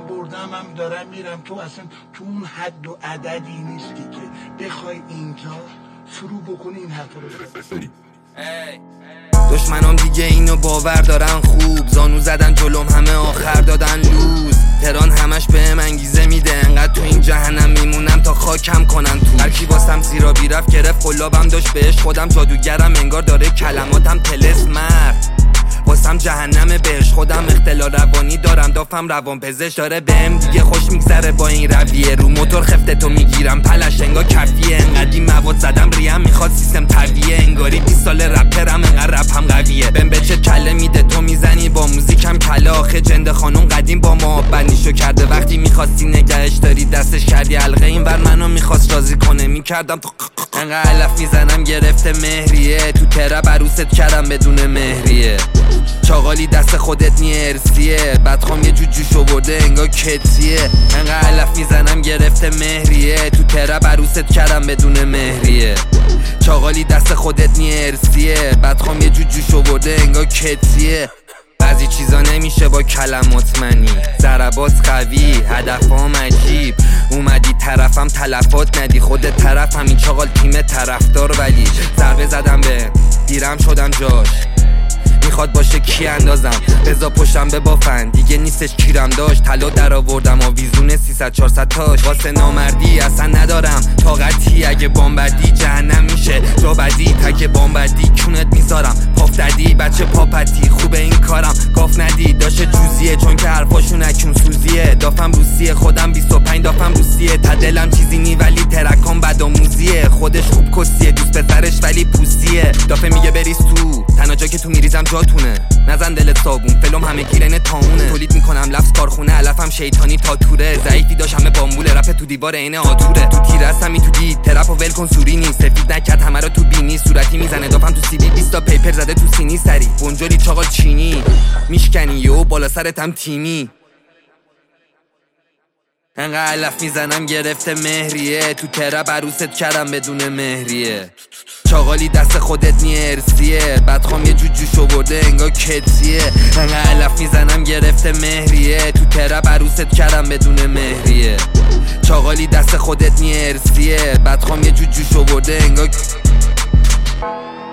بردم هم دارم میرم، تو اصلا تو اون حد و عددی نیستی که بخوای اینجا شروع بکنی این حرفا رو بزنی. دشمنام دیگه اینو باور دارن خوب، زانو زدن جلوم همه آخر دادن لوز. تهران همش بهم انگیزه میده، انقدر تو این جهنم میمونم تا خاکم کنن تو. هرکی واسم زیرابی رفت گرفت قلابم داشت بهش، خودم جادوگرم انگار داره کلماتم طلسمر. واسم جهنم بهش، خودم اختلال روانی دارم، دافم روان پزشک داره بهم دیگه خوش میگذره با این رویه. رو موتور خفته تو میگیرم پلش انگار کفیه، انقدی مواد زدم ریم میخواد سیستم طبیعیه. انگاری 20 سال رپرم انقدر رپم قویه. بهم به چه کله میده تو میزنی با موزیکم کله. آخه جنده خانم قدیم با ما بندیشو کرده، وقتی میخواستی نگهش داری دستش کردی حلقه. این ور منو میخواست راضی کنه میکردم تو انقدر علف میزنم گرفته مهریه. تو ترپ عروست کردم بدون مهریه. چاقالی دست خودت نیرسیه، بدخوام یه جوجوش آورده انگار کتیه. انقدر علف میزنم گرفته مهریه. تو ترپ عروست کردم بدون مهریه. چاقالی دست خودت نیرسیه، بدخوام یه جوجوش آورده انگار کتیه. بعضی چیزا نمیشه با کلمات منی، ضربات قوی هدفام عجیب. اومدی طرفم تلفات ندی، خودت طرف همین چاقال تیم طرفدار. ولی ضربه زدم به دیرم شدم جاش، میخواد باشه کی اندازم بزا پشتم به بافن دیگه نیستش کیرم داشت. طلا در آوردم آویزون 300 400 تاش، واسه نامردی اصلا ندارم طاقتی. اگه بامبدی جهنم میشه جا بدی، تک بامبدی کونت میذارم پافتدی. بچه پاپتی خوبه این کارم گاف ندی، داشه جوزیه چون که حرفاشون اکون سوزیه. دافم روسیه خودم 25 دافم روسیه. تا دلم چیزی نی ولی ترکام بدآموزیه. خودش خوب کسیه دوست پسرش ولی پوسیه. دافه میگه بریز تو تنها جا که تو میریزم جاتونه، نزن دلت صابون فلوم همه گیرن تامونه. تولید میکنم لفظ کارخونه علفم شیطانی تا توره. ضعیفی داشت همه بامبوله رپ تو دیوار عین آتوره. تو تیر هستم تو دید ترپ و ول کن سوری نیست. سفید نکرد همه رو تو بینی صورتی میزنه. دافم تو سی وی 20 تا پیپر زده تو سینی سری. بونجولی چاقال چینی میشکنی و بالا سرتم تیمی. انقدر علف میزنم گرفته مهریه. تو ترپ عروست کردم بدون مهریه. چاقالی دست خودت نیرسیه، بدخوام یه جوجوش آورده انگار کتیه. انقدر علف میزنم گرفته مهریه. تو ترپ عروست کردم بدون مهریه. چاقالی دست خودت نیرسیه، بدخوام یه جوجوش آورده انگار